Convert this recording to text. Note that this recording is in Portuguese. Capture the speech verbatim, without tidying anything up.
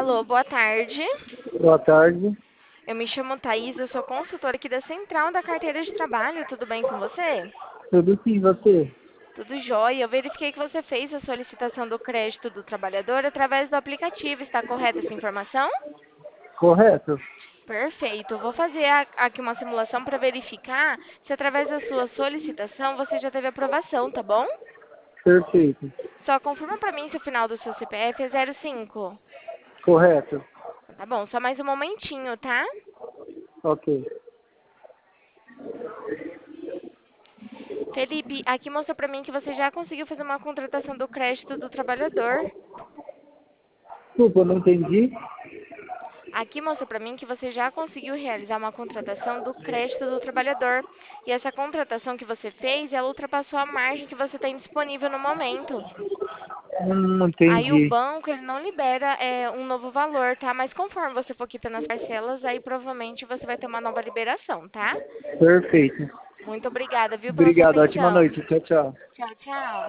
Alô, boa tarde. Boa tarde. Eu me chamo Thaís, eu sou consultora aqui da Central da Carteira de Trabalho. Tudo bem com você? Tudo sim, você? Tudo jóia. Eu verifiquei que você fez a solicitação do crédito do trabalhador através do aplicativo. Está correta essa informação? Correto? Perfeito. Eu vou fazer a- aqui uma simulação para verificar se através da sua solicitação você já teve aprovação, tá bom? Perfeito. Só confirma para mim se o final do seu C P F é zero cinco. Correto. Tá bom, só mais um momentinho, tá? Ok. Felipe, aqui mostra para mim que você já conseguiu fazer uma contratação do crédito do trabalhador. Desculpa, eu não entendi. Aqui mostra para mim que você já conseguiu realizar uma contratação do crédito do trabalhador. E essa contratação que você fez, ela ultrapassou a margem que você tem disponível no momento. Hum, Não Aí o entendi. banco, ele não libera é, um novo valor, tá? Mas conforme você for quitando as parcelas, aí provavelmente você vai ter uma nova liberação, tá? Perfeito. Muito obrigada, viu, pela sua Obrigado. Ótima atenção. noite. Tchau, tchau. Tchau, tchau.